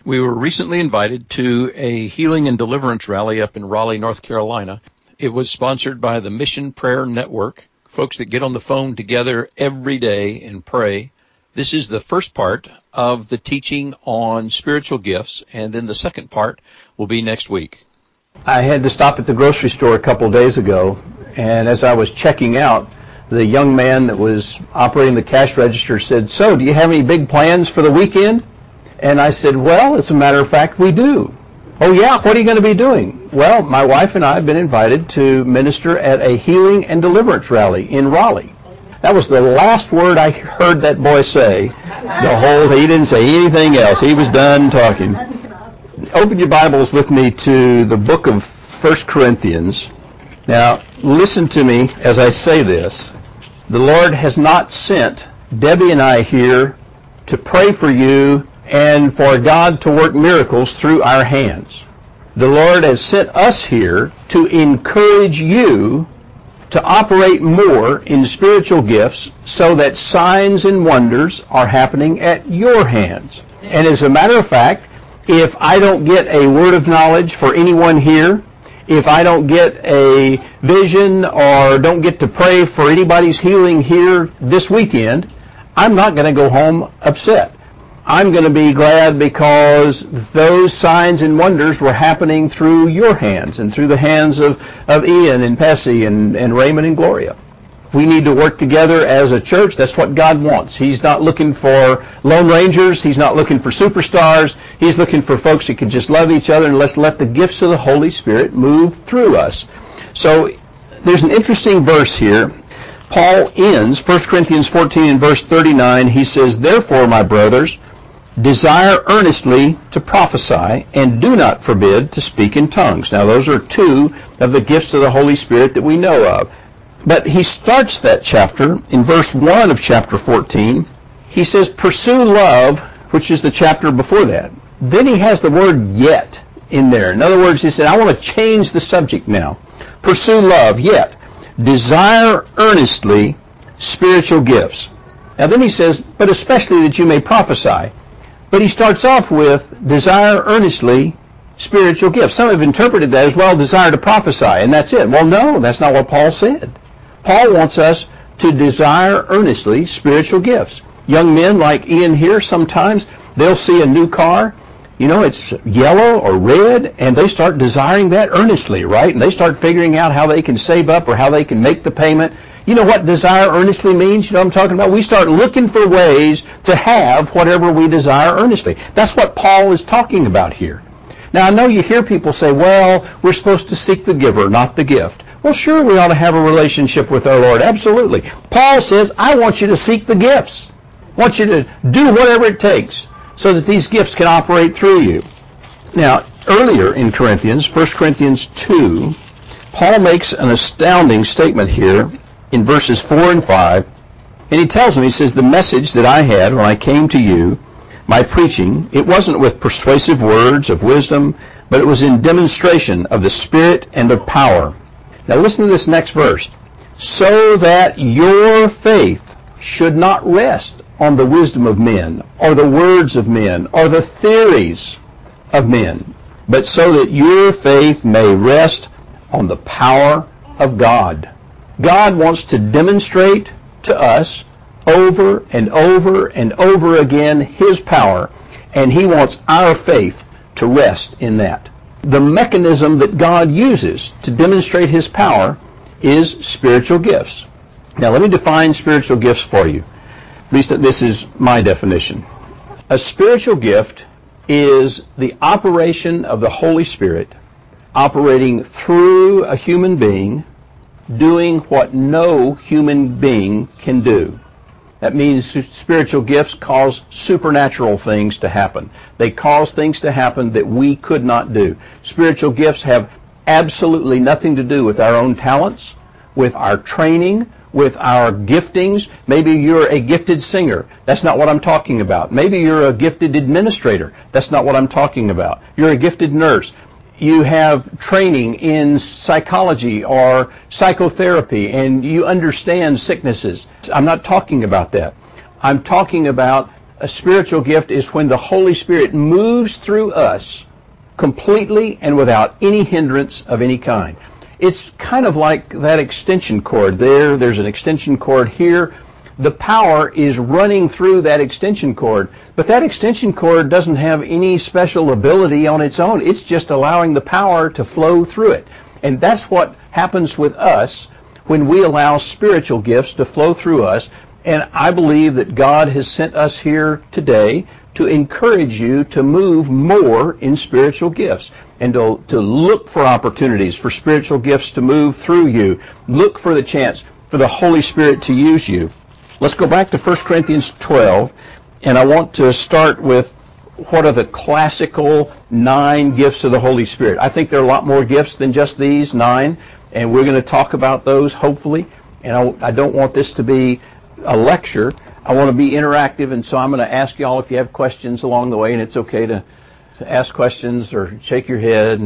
We were recently invited to a healing and deliverance rally up in Raleigh, North Carolina. It was sponsored by the Mission Prayer Network, folks that get on the phone together every day and pray. This is the first part of the teaching on spiritual gifts, and then the second part will be next week. I had to stop at the grocery store a couple of days ago, and as I was checking out, the young man that was operating the cash register said, "So, do you have any big plans for the weekend?" And I said, "Well, as a matter of fact, we do." "Oh, yeah? What are you going to be doing?" "Well, my wife and I have been invited to minister at a healing and deliverance rally in Raleigh." That was the last word I heard that boy say. He didn't say anything else. He was done talking. Open your Bibles with me to the book of 1 Corinthians. Now, listen to me as I say this. The Lord has not sent Debbie and I here to pray for you and for God to work miracles through our hands. The Lord has sent us here to encourage you to operate more in spiritual gifts so that signs and wonders are happening at your hands. And as a matter of fact, if I don't get a word of knowledge for anyone here, if I don't get a vision or don't get to pray for anybody's healing here this weekend, I'm not going to go home upset. I'm going to be glad because those signs and wonders were happening through your hands and through the hands of Ian and Pessy and Raymond and Gloria. We need to work together as a church. That's what God wants. He's not looking for Lone Rangers. He's not looking for superstars. He's looking for folks that can just love each other, and let's let the gifts of the Holy Spirit move through us. So there's an interesting verse here. Paul ends 1 Corinthians 14 and verse 39. He says, "Therefore, my brothers, desire earnestly to prophesy, and do not forbid to speak in tongues." Now, those are two of the gifts of the Holy Spirit that we know of. But he starts that chapter in verse 1 of chapter 14. He says, "Pursue love," which is the chapter before that. Then he has the word "yet" in there. In other words, he said, I want to change the subject now. Pursue love, yet desire earnestly spiritual gifts. Now then he says, "But especially that you may prophesy." But he starts off with, desire earnestly spiritual gifts. Some have interpreted that as, well, desire to prophesy, and that's it. Well, no, that's not what Paul said. Paul wants us to desire earnestly spiritual gifts. Young men like Ian here, sometimes they'll see a new car, it's yellow or red, and they start desiring that earnestly, right? And they start figuring out how they can save up or how they can make the payment. You know what desire earnestly means? You know what I'm talking about? We start looking for ways to have whatever we desire earnestly. That's what Paul is talking about here. Now, I know you hear people say, well, we're supposed to seek the giver, not the gift. Well, sure, we ought to have a relationship with our Lord. Absolutely. Paul says, I want you to seek the gifts. I want you to do whatever it takes so that these gifts can operate through you. Now, earlier in Corinthians, 1 Corinthians 2, Paul makes an astounding statement here in verses 4 and 5, and he tells them, he says, "The message that I had when I came to you, my preaching, it wasn't with persuasive words of wisdom, but it was in demonstration of the Spirit and of power." Now listen to this next verse. "So that your faith should not rest on the wisdom of men, or the words of men, or the theories of men, but so that your faith may rest on the power of God." God wants to demonstrate to us over and over and over again His power, and He wants our faith to rest in that. The mechanism that God uses to demonstrate His power is spiritual gifts. Now let me define spiritual gifts for you. At least this is my definition. A spiritual gift is the operation of the Holy Spirit operating through a human being, doing what no human being can do. That means spiritual gifts cause supernatural things to happen. They cause things to happen that we could not do. Spiritual gifts have absolutely nothing to do with our own talents, with our training, with our giftings. Maybe you're a gifted singer. That's not what I'm talking about. Maybe you're a gifted administrator. That's not what I'm talking about. You're a gifted nurse. You have training in psychology or psychotherapy, and you understand sicknesses. I'm not talking about that. I'm talking about A spiritual gift is when the Holy Spirit moves through us completely and without any hindrance of any kind. It's kind of like that extension cord there. There's an extension cord here. The power is running through that extension cord, but that extension cord doesn't have any special ability on its own. It's just allowing the power to flow through it. And that's what happens with us when we allow spiritual gifts to flow through us. And I believe that God has sent us here today to encourage you to move more in spiritual gifts and to look for opportunities for spiritual gifts to move through you. Look for the chance for the Holy Spirit to use you. Let's go back to 1 Corinthians 12, and I want to start with what are the classical 9 gifts of the Holy Spirit. I think there are a lot more gifts than just these 9, and we're going to talk about those, hopefully. And I don't want this to be a lecture. I want to be interactive, and so I'm going to ask you all if you have questions along the way, and it's okay to ask questions or shake your head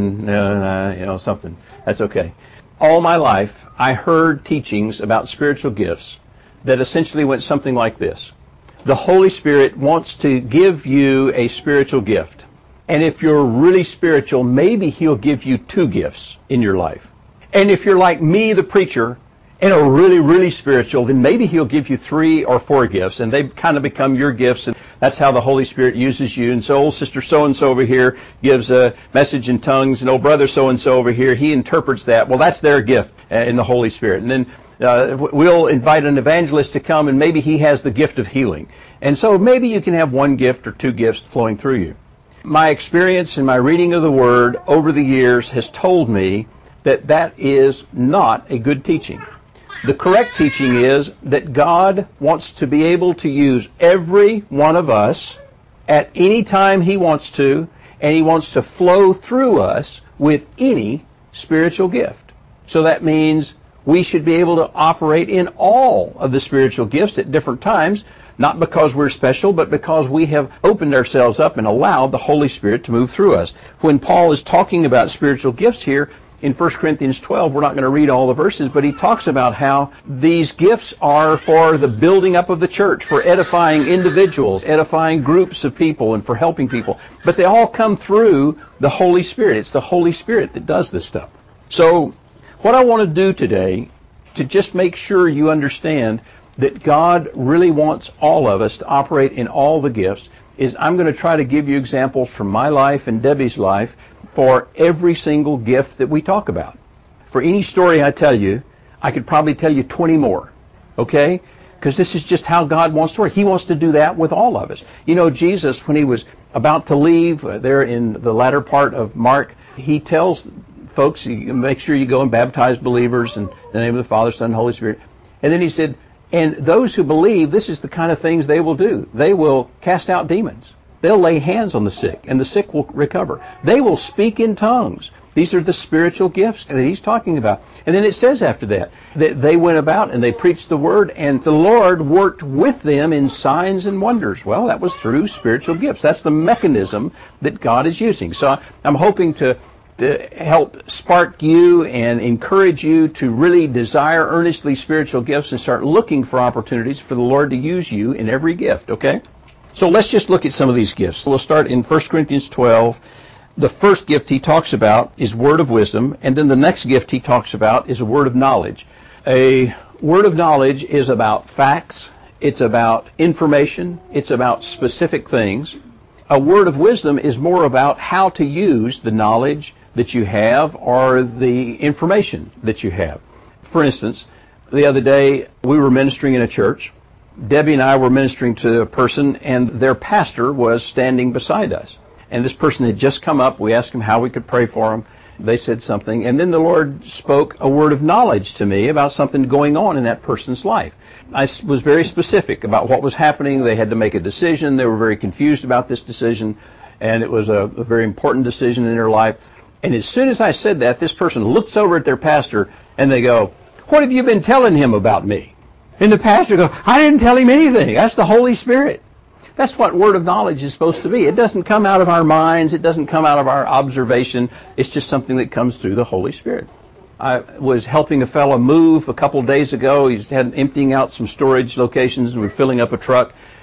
and something. That's okay. All my life, I heard teachings about spiritual gifts that essentially went something like this. The Holy Spirit wants to give you a spiritual gift. And if you're really spiritual, maybe He'll give you 2 gifts in your life. And if you're like me, the preacher, and are really, really spiritual, then maybe He'll give you 3 or 4 gifts, and they kind of become your gifts, and that's how the Holy Spirit uses you. And so old sister so-and-so over here gives a message in tongues, and old brother so-and-so over here, he interprets that. Well, that's their gift in the Holy Spirit. And then we'll invite an evangelist to come, and maybe he has the gift of healing. And so maybe you can have 1 gift or 2 gifts flowing through you. My experience and my reading of the Word over the years has told me that that is not a good teaching. The correct teaching is that God wants to be able to use every one of us at any time He wants to, and He wants to flow through us with any spiritual gift. So that means we should be able to operate in all of the spiritual gifts at different times, not because we're special, but because we have opened ourselves up and allowed the Holy Spirit to move through us. When Paul is talking about spiritual gifts here, in 1 Corinthians 12, we're not going to read all the verses, but he talks about how these gifts are for the building up of the church, for edifying individuals, edifying groups of people, and for helping people. But they all come through the Holy Spirit. It's the Holy Spirit that does this stuff. So what I want to do today, to just make sure you understand that God really wants all of us to operate in all the gifts, is I'm going to try to give you examples from my life and Debbie's life for every single gift that we talk about. For any story I tell you, I could probably tell you 20 more, okay? Because this is just how God wants to work. He wants to do that with all of us. You know, Jesus, when He was about to leave, there in the latter part of Mark, He tells folks, make sure you go and baptize believers in the name of the Father, Son, and Holy Spirit. And then He said, and those who believe, this is the kind of things they will do. They will cast out demons. They'll lay hands on the sick, and the sick will recover. They will speak in tongues. These are the spiritual gifts that He's talking about. And then it says after that they went about and they preached the Word, and the Lord worked with them in signs and wonders. Well, that was through spiritual gifts. That's the mechanism that God is using. So I'm hoping to help spark you and encourage you to really desire earnestly spiritual gifts and start looking for opportunities for the Lord to use you in every gift, okay? So let's just look at some of these gifts. We'll start in 1 Corinthians 12. The first gift he talks about is word of wisdom, and then the next gift he talks about is a word of knowledge. A word of knowledge is about facts, it's about information, it's about specific things. A word of wisdom is more about how to use the knowledge that you have or the information that you have. For instance, the other day we were ministering in a church. Debbie and I were ministering to a person, and their pastor was standing beside us. And this person had just come up. We asked him how we could pray for him. They said something, and then the Lord spoke a word of knowledge to me about something going on in that person's life. I was very specific about what was happening. They had to make a decision. They were very confused about this decision, and it was a very important decision in their life. And as soon as I said that, this person looks over at their pastor, and they go, "What have you been telling him about me?" And the pastor goes, "I didn't tell him anything. That's the Holy Spirit." That's what word of knowledge is supposed to be. It doesn't come out of our minds. It doesn't come out of our observation. It's just something that comes through the Holy Spirit. I was helping a fellow move a couple of days ago. He's had emptying out some storage locations and we're filling up a truck.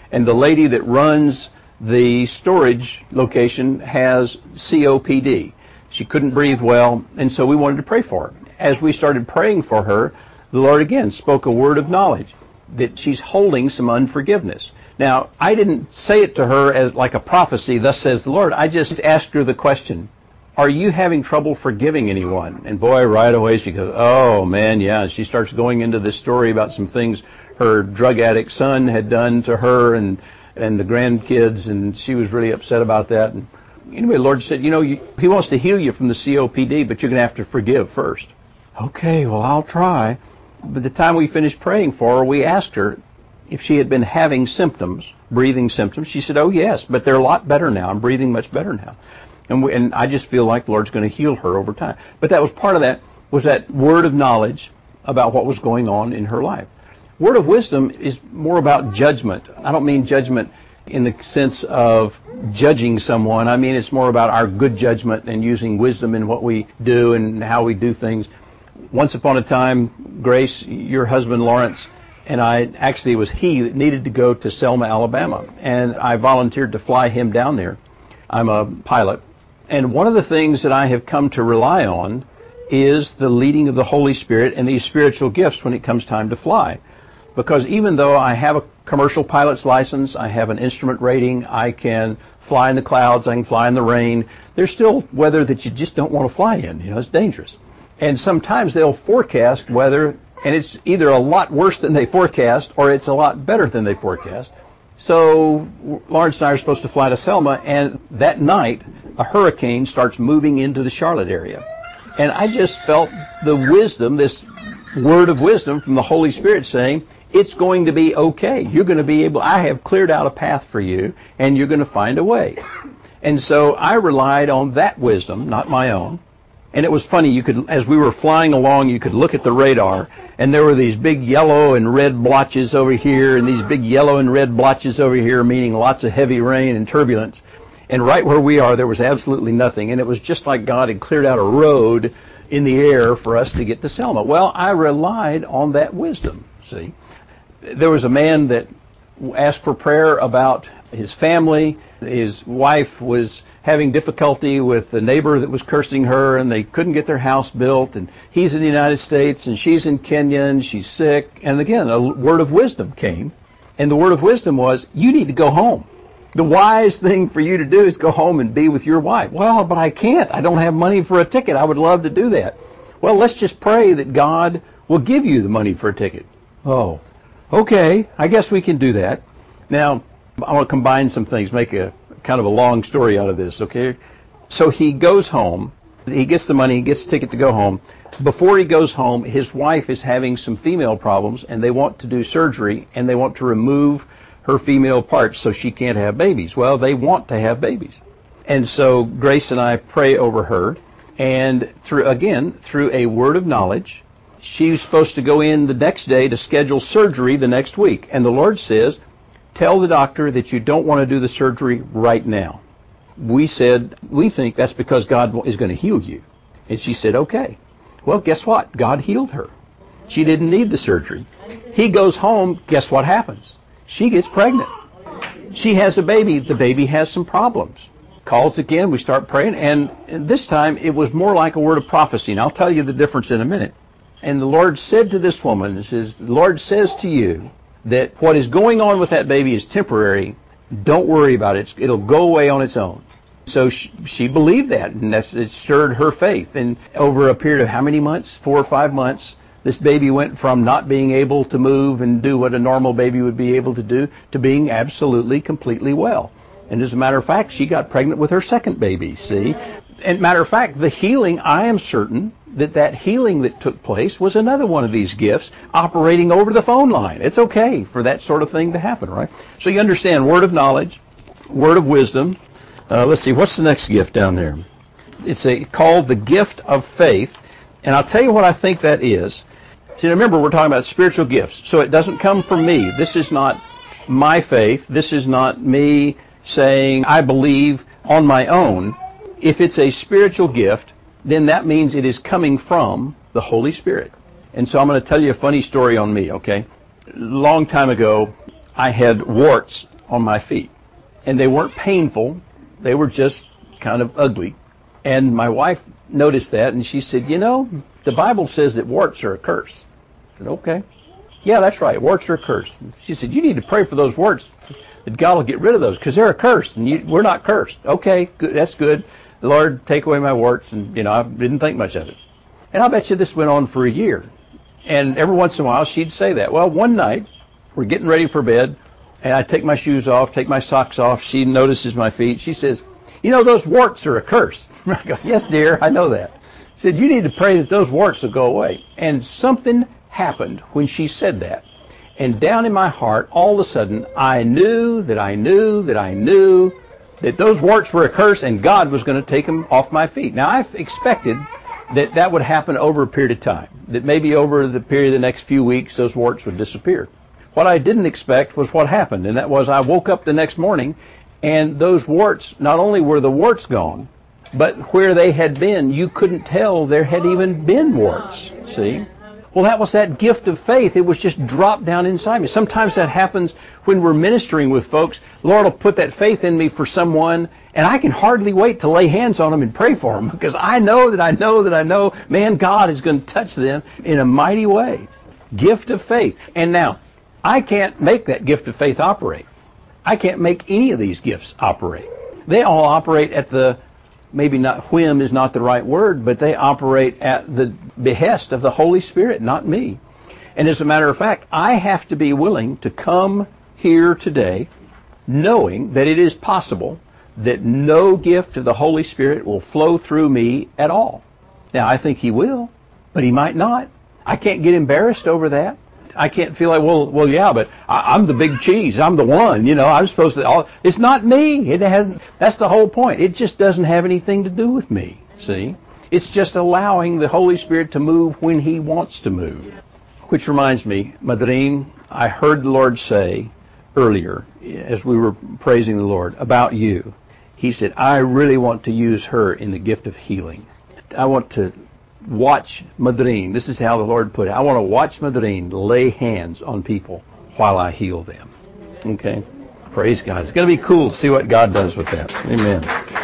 And the lady that runs the storage location has COPD. She couldn't breathe well, and so we wanted to pray for her. As we started praying for her, the Lord again spoke a word of knowledge that she's holding some unforgiveness. Now, I didn't say it to her as like a prophecy, thus says the Lord. I just asked her the question, are you having trouble forgiving anyone? And boy, right away she goes, oh man, yeah. And she starts going into this story about some things her drug addict son had done to her and the grandkids, and she was really upset about that. And anyway, the Lord said, He wants to heal you from the COPD, but you're going to have to forgive first. Okay, well, I'll try. By the time we finished praying for her, we asked her if she had been having symptoms, breathing symptoms. She said, oh, yes, but they're a lot better now. I'm breathing much better now. And I just feel like the Lord's going to heal her over time. But that was part of that, was that word of knowledge about what was going on in her life. Word of wisdom is more about judgment. I don't mean judgment in the sense of judging someone. I mean it's more about our good judgment and using wisdom in what we do and how we do things. Once upon a time, Grace, your husband Lawrence, and I, actually it was he that needed to go to Selma, Alabama, and I volunteered to fly him down there. I'm a pilot. And one of the things that I have come to rely on is the leading of the Holy Spirit and these spiritual gifts when it comes time to fly. Because even though I have a commercial pilot's license, I have an instrument rating, I can fly in the clouds, I can fly in the rain, there's still weather that you just don't want to fly in. It's dangerous. And sometimes they'll forecast weather, and it's either a lot worse than they forecast or it's a lot better than they forecast. So Lawrence and I are supposed to fly to Selma, and that night a hurricane starts moving into the Charlotte area. And I just felt the wisdom, this word of wisdom from the Holy Spirit saying, it's going to be okay. You're going to be able, I have cleared out a path for you, and you're going to find a way. And so I relied on that wisdom, not my own. And it was funny, as we were flying along, you could look at the radar, and there were these big yellow and red blotches over here, and these big yellow and red blotches over here, meaning lots of heavy rain and turbulence. And right where we are, there was absolutely nothing. And it was just like God had cleared out a road in the air for us to get to Selma. Well, I relied on that wisdom, see. There was a man that asked for prayer about his family. His wife was having difficulty with the neighbor that was cursing her, and they couldn't get their house built. And he's in the United States, and she's in Kenya, and she's sick. And again, a word of wisdom came. And the word of wisdom was, you need to go home. The wise thing for you to do is go home and be with your wife. Well, but I can't. I don't have money for a ticket. I would love to do that. Well, let's just pray that God will give you the money for a ticket. Oh, okay. I guess we can do that. Now, I want to combine some things, make a kind of a long story out of this, okay? So he goes home. He gets the money. He gets the ticket to go home. Before he goes home, his wife is having some female problems, and they want to do surgery, and they want to remove her female parts so she can't have babies. Well, they want to have babies. And so Grace and I pray over her, and through a word of knowledge, she's supposed to go in the next day to schedule surgery the next week. And the Lord says, tell the doctor that you don't want to do the surgery right now. We said, we think that's because God is going to heal you. And she said, okay. Well, guess what? God healed her. She didn't need the surgery. He goes home. Guess what happens? She gets pregnant. She has a baby. The baby has some problems. Calls again. We start praying. And this time it was more like a word of prophecy. And I'll tell you the difference in a minute. And the Lord said to this woman, the Lord says to you that what is going on with that baby is temporary. Don't worry about it. It'll go away on its own. So she believed that, and it stirred her faith. And over a period of how many months? 4 or 5 months. This baby went from not being able to move and do what a normal baby would be able to do to being absolutely, completely well. And as a matter of fact, she got pregnant with her second baby, see? And matter of fact, the healing, I am certain that healing that took place was another one of these gifts operating over the phone line. It's okay for that sort of thing to happen, right? So you understand, word of knowledge, word of wisdom. Let's see, what's the next gift down there? It's called the gift of faith. And I'll tell you what I think that is. See, remember, we're talking about spiritual gifts. So it doesn't come from me. This is not my faith. This is not me saying I believe on my own. If it's a spiritual gift, then that means it is coming from the Holy Spirit. And so I'm going to tell you a funny story on me, okay? A long time ago, I had warts on my feet. And they weren't painful. They were just kind of ugly. And my wife noticed that, and she said, the Bible says that warts are a curse. I said, okay. Yeah, that's right. Warts are a curse. She said, you need to pray for those warts, that God will get rid of those, because they're a curse, and we're not cursed. Okay, good, that's good. Lord, take away my warts, and, I didn't think much of it. And I'll bet you this went on for a year. And every once in a while, she'd say that. Well, one night, we're getting ready for bed, and I take my shoes off, take my socks off. She notices my feet. She says, those warts are a curse. I go, yes, dear, I know that. She said, you need to pray that those warts will go away. And something happened when she said that. And down in my heart, all of a sudden, I knew that those warts were a curse and God was going to take them off my feet. Now, I've expected that would happen over a period of time, that maybe over the period of the next few weeks, those warts would disappear. What I didn't expect was what happened, and that was I woke up the next morning, and those warts, not only were the warts gone, but where they had been, you couldn't tell there had even been warts, see? Well, that was that gift of faith. It was just dropped down inside me. Sometimes that happens when we're ministering with folks. The Lord will put that faith in me for someone, and I can hardly wait to lay hands on them and pray for them, because I know, man, God is going to touch them in a mighty way. Gift of faith. And now, I can't make that gift of faith operate. I can't make any of these gifts operate. They all operate at maybe not whim is not the right word, but they operate at the behest of the Holy Spirit, not me. And as a matter of fact, I have to be willing to come here today knowing that it is possible that no gift of the Holy Spirit will flow through me at all. Now, I think He will, but He might not. I can't get embarrassed over that. I can't feel like, well, yeah, but I'm the big cheese. I'm the one, I'm supposed to. It's not me. It hasn't. That's the whole point. It just doesn't have anything to do with me. See, it's just allowing the Holy Spirit to move when He wants to move. Which reminds me, Madrine, I heard the Lord say earlier as we were praising the Lord about you. He said, I really want to use her in the gift of healing. I want to watch Madrine. This is how the Lord put it. I want to watch Madrine lay hands on people while I heal them. Okay? Praise God. It's going to be cool to see what God does with that. Amen.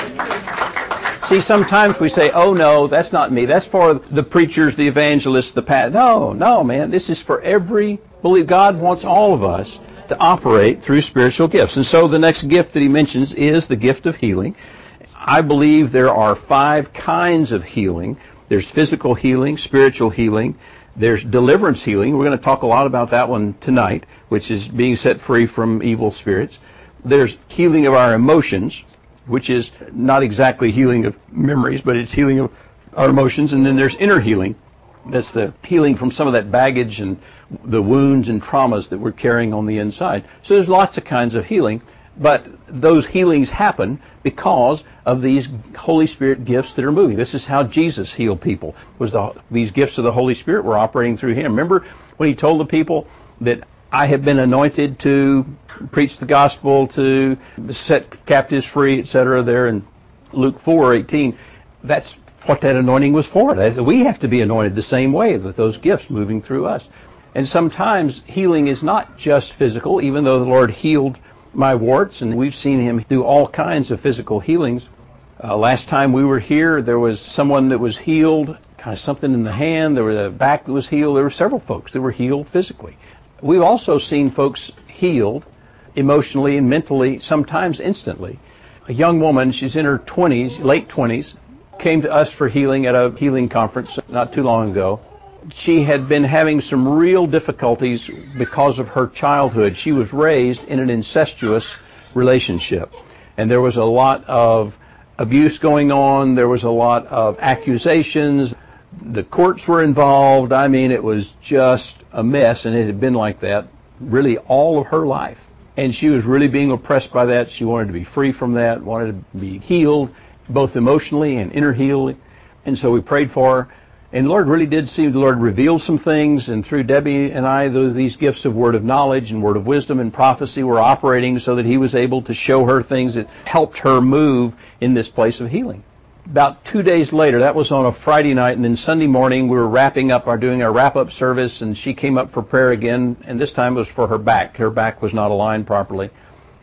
See, sometimes we say, oh, no, that's not me. That's for the preachers, the evangelists, the pastors. No, man. This is for believe God wants all of us to operate through spiritual gifts. And so the next gift that He mentions is the gift of healing. I believe there are 5 kinds of healing. There's physical healing, spiritual healing. There's deliverance healing. We're going to talk a lot about that one tonight, which is being set free from evil spirits. There's healing of our emotions, which is not exactly healing of memories, but it's healing of our emotions. And then there's inner healing. That's the healing from some of that baggage and the wounds and traumas that we're carrying on the inside. So there's lots of kinds of healing. But those healings happen because of these Holy Spirit gifts that are moving. This is how Jesus healed people. These gifts of the Holy Spirit were operating through Him. Remember when He told the people that I have been anointed to preach the gospel, to set captives free, etc. there in Luke 4:18. That's what that anointing was for. We have to be anointed the same way with those gifts moving through us. And sometimes healing is not just physical, even though the Lord healed my warts, and we've seen Him do all kinds of physical healings. Last time we were here, there was someone that was healed, kind of something in the hand. There was a back that was healed. There were several folks that were healed physically. We've also seen folks healed emotionally and mentally, sometimes instantly. A young woman, she's in her 20s, late 20s, came to us for healing at a healing conference not too long ago. She had been having some real difficulties because of her childhood. She was raised in an incestuous relationship, and there was a lot of abuse going on. There was a lot of accusations. The courts were involved. I mean, it was just a mess, and it had been like that really all of her life. And she was really being oppressed by that. She wanted to be free from that, wanted to be healed, both emotionally and inner healing. And so we prayed for her. And the Lord really did see the Lord reveal some things, and through Debbie and I, these gifts of word of knowledge and word of wisdom and prophecy were operating so that He was able to show her things that helped her move in this place of healing. About 2 days later, that was on a Friday night, and then Sunday morning we were doing our wrap-up service, and she came up for prayer again, and this time it was for her back. Her back was not aligned properly.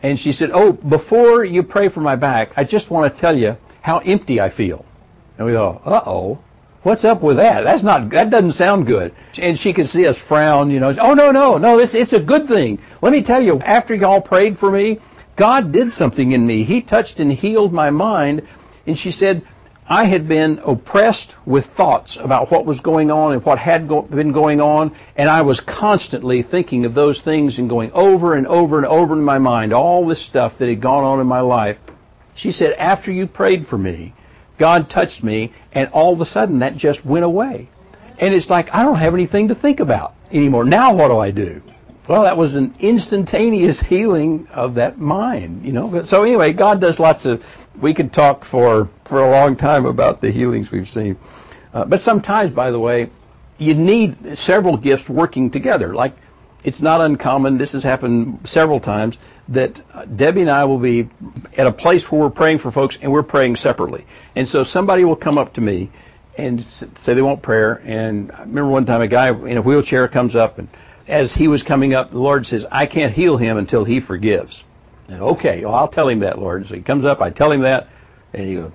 And she said, oh, before you pray for my back, I just want to tell you how empty I feel. And we go, uh-oh, what's up with that? That doesn't sound good. And she could see us frown, oh, no, it's a good thing. Let me tell you, after y'all prayed for me, God did something in me. He touched and healed my mind. And she said, I had been oppressed with thoughts about what was going on and what had been going on, and I was constantly thinking of those things and going over and over and over in my mind, all this stuff that had gone on in my life. She said, after you prayed for me, God touched me, and all of a sudden that just went away. And it's like, I don't have anything to think about anymore. Now what do I do? Well, that was an instantaneous healing of that mind, So anyway, God does lots of, we could talk for a long time about the healings we've seen. But sometimes, by the way, you need several gifts working together. Like, it's not uncommon, this has happened several times, that Debbie and I will be at a place where we're praying for folks and we're praying separately. And so somebody will come up to me and say they want prayer. And I remember one time a guy in a wheelchair comes up, and as he was coming up, the Lord says, I can't heal him until he forgives. And okay, well, I'll tell him that, Lord. So he comes up, I tell him that, and he goes,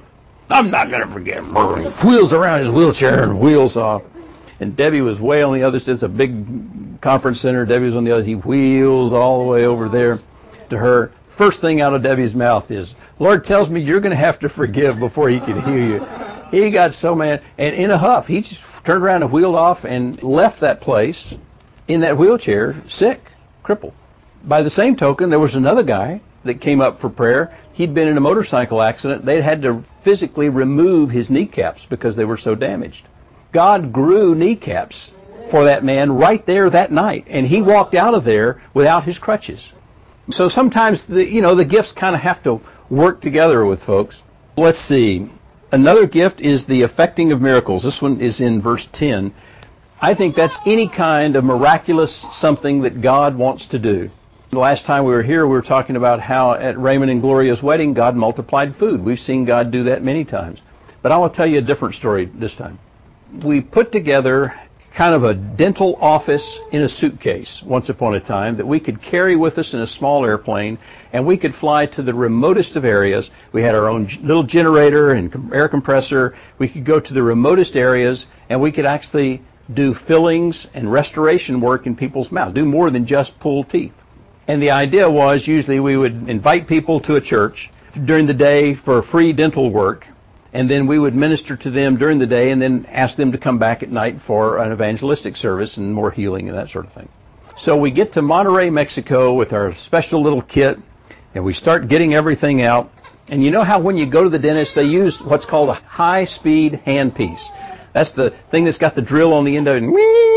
I'm not going to forgive him. He wheels around his wheelchair and wheels off. And Debbie was way on the other side. It's a big conference center. Debbie was on the other. He wheels all the way over there to her. First thing out of Debbie's mouth is, Lord tells me you're going to have to forgive before he can heal you. He got so mad. And in a huff, he just turned around and wheeled off and left that place in that wheelchair, sick, crippled. By the same token, there was another guy that came up for prayer. He'd been in a motorcycle accident. They'd had to physically remove his kneecaps because they were so damaged. God grew kneecaps for that man right there that night, and he walked out of there without his crutches. So sometimes the gifts kind of have to work together with folks. Let's see. Another gift is the effecting of miracles. This one is in verse 10. I think that's any kind of miraculous something that God wants to do. The last time we were here, we were talking about how at Raymond and Gloria's wedding, God multiplied food. We've seen God do that many times. But I will tell you a different story this time. We put together kind of a dental office in a suitcase once upon a time that we could carry with us in a small airplane, and we could fly to the remotest of areas. We had our own little generator and air compressor. We could go to the remotest areas, and we could actually do fillings and restoration work in people's mouths, do more than just pull teeth. And the idea was usually we would invite people to a church during the day for free dental work, and then we would minister to them during the day and then ask them to come back at night for an evangelistic service and more healing and that sort of thing. So we get to Monterrey, Mexico with our special little kit, and we start getting everything out. And you know how when you go to the dentist, they use what's called a high-speed handpiece. That's the thing that's got the drill on the end of it, and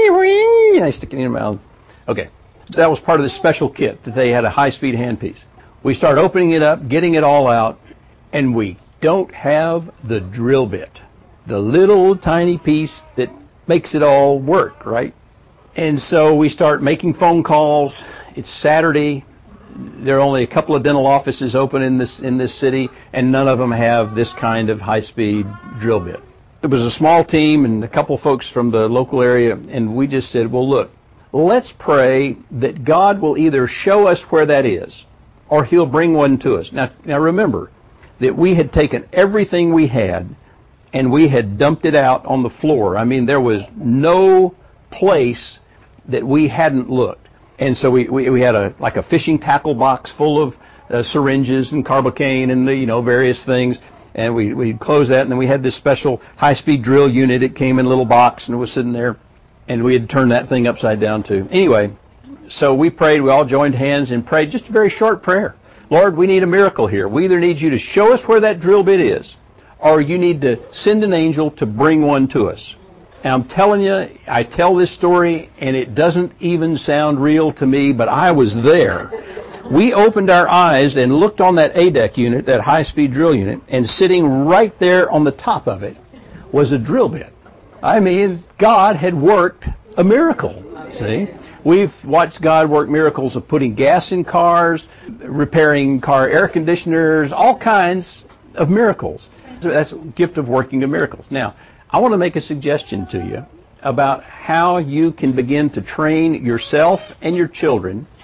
they stick it in your mouth. Okay, so that was part of the special kit, that they had a high-speed handpiece. We start opening it up, getting it all out, and we don't have the drill bit, the little tiny piece that makes it all work, right? And so we start making phone calls. It's Saturday. There are only a couple of dental offices open in this city, and none of them have this kind of high-speed drill bit. It was a small team and a couple of folks from the local area, and we just said, well, look, let's pray that God will either show us where that is or he'll bring one to us. Now remember that we had taken everything we had and we had dumped it out on the floor. I mean, there was no place that we hadn't looked. And so we had a fishing tackle box full of syringes and carbocaine and the various things. And we closed that, and then we had this special high-speed drill unit. It came in a little box, and it was sitting there, and we had turned that thing upside down, too. Anyway, so we prayed. We all joined hands and prayed just a very short prayer. Lord, we need a miracle here. We either need you to show us where that drill bit is, or you need to send an angel to bring one to us. And I'm telling you, I tell this story, and it doesn't even sound real to me, but I was there. We opened our eyes and looked on that ADEC unit, that high-speed drill unit, and sitting right there on the top of it was a drill bit. I mean, God had worked a miracle, see? We've watched God work miracles of putting gas in cars, repairing car air conditioners, all kinds of miracles. That's a gift of working of miracles. Now, I want to make a suggestion to you about how you can begin to train yourself and your children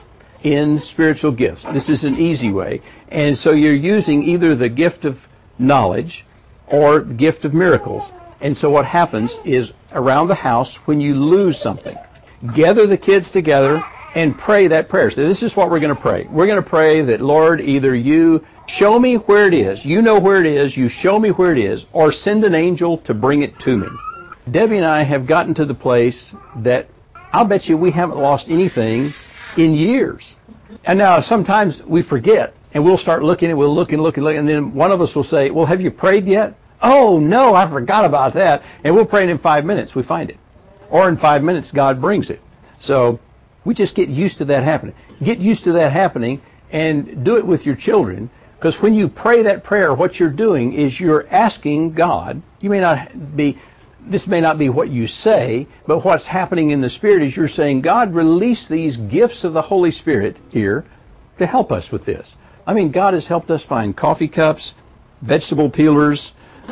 in spiritual gifts. This is an easy way. And so you're using either the gift of knowledge or the gift of miracles. And so what happens is around the house, when you lose something, gather the kids together and pray that prayer. So this is what we're going to pray. We're going to pray that, Lord, either you show me where it is, you know where it is, you show me where it is, or send an angel to bring it to me. Debbie and I have gotten to the place that I'll bet you we haven't lost anything in years. And now sometimes we forget, and we'll start looking, and we'll look, and then one of us will say, well, have you prayed yet? Oh, no, I forgot about that. And we'll pray, and in 5 minutes we find it. Or in 5 minutes God brings it. So we just get used to that happening. Get used to that happening and do it with your children. Because when you pray that prayer, what you're doing is you're asking God. This may not be what you say, but what's happening in the Spirit is you're saying, God, release these gifts of the Holy Spirit here to help us with this. I mean, God has helped us find coffee cups, vegetable peelers,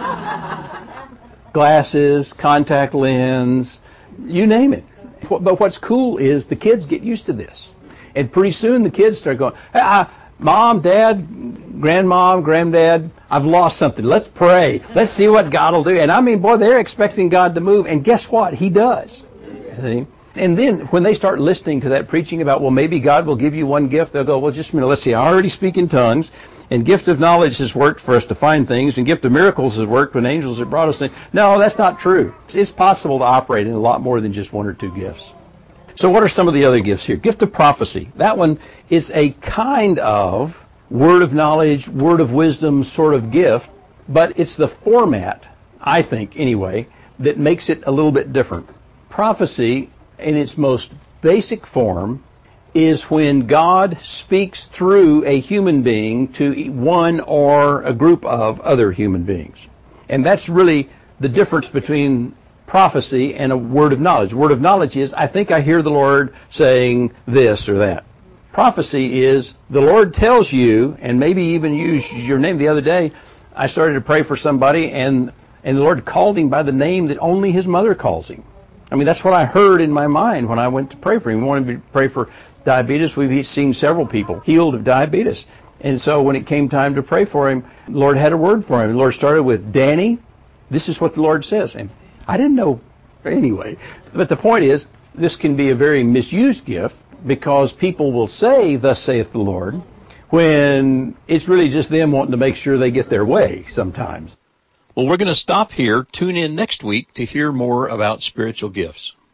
glasses, contact lens, you name it. But what's cool is the kids get used to this. And pretty soon the kids start going, hey, Mom, Dad, Grandmom, Granddad, I've lost something. Let's pray. Let's see what God will do. And I mean, boy, they're expecting God to move. And guess what? He does. See? And then when they start listening to that preaching about, well, maybe God will give you one gift, they'll go, well, just a minute, let's see, I already speak in tongues, and gift of knowledge has worked for us to find things, and gift of miracles has worked when angels have brought us things. No, that's not true. It's possible to operate in a lot more than just one or two gifts. So what are some of the other gifts here? Gift of prophecy. That one is a kind of word of knowledge, word of wisdom sort of gift, but it's the format, I think anyway, that makes it a little bit different. Prophecy, in its most basic form, is when God speaks through a human being to one or a group of other human beings. And that's really the difference between prophecy and a word of knowledge. Word of knowledge is, I think I hear the Lord saying this or that. Prophecy is, the Lord tells you, and maybe even used your name. The other day, I started to pray for somebody, and the Lord called him by the name that only his mother calls him. I mean, that's what I heard in my mind when I went to pray for him. We wanted to pray for diabetes. We've seen several people healed of diabetes. And so when it came time to pray for him, the Lord had a word for him. The Lord started with, Danny, this is what the Lord says. And I didn't know anyway. But the point is, this can be a very misused gift because people will say, thus saith the Lord, when it's really just them wanting to make sure they get their way sometimes. Well, we're going to stop here. Tune in next week to hear more about spiritual gifts.